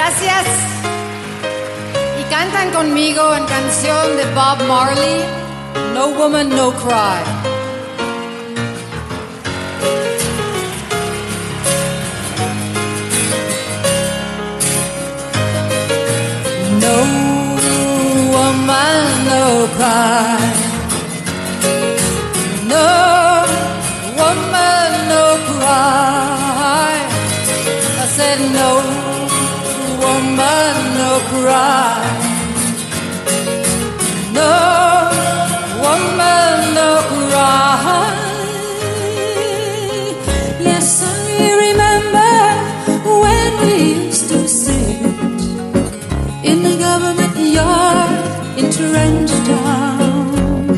Gracias. Y cantan conmigo en canción de Bob Marley, No Woman, No Cry. No woman, no cry. No woman, no cry. I said no woman, no cry. No woman, no cry. Yes, I remember when we used to sit in the government yard in Trenchtown,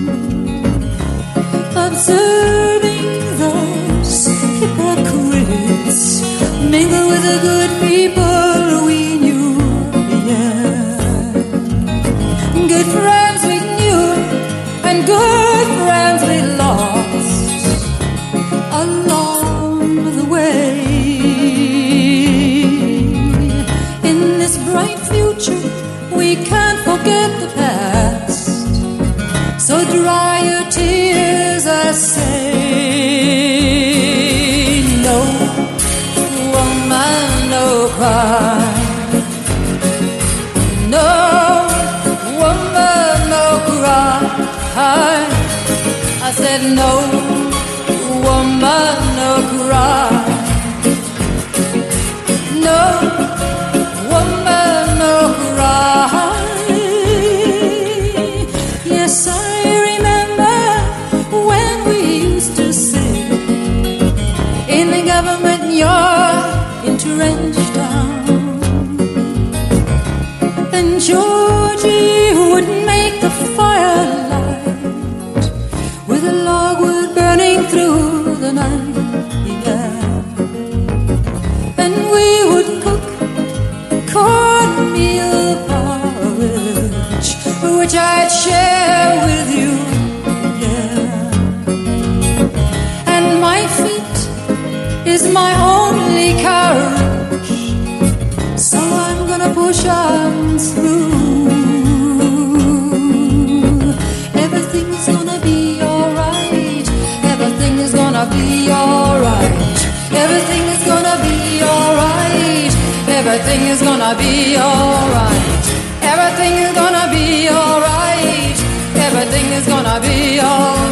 observing those hypocrites mingle with the good people we knew. Yeah, good friends we knew and good friends we lost along the way. In this bright future we can't forget the past, so dry your tears, I say. No woman, no cry. No woman, no cry. I said no woman, no cry. No woman, no cry. Yes, I remember when we used to sit in the government yard in Trenchtown, and Georgie would make the firelight with a logwood burning through the night. Yeah, and we would cook cornmeal porridge, which I'd share with you. Yeah, and my feet is my only courage, so I'm gonna push on through. Everything's gonna be alright. Everything is gonna be alright. Everything is gonna be alright. Everything is gonna be alright. Everything is gonna be alright. Everything is gonna be alright.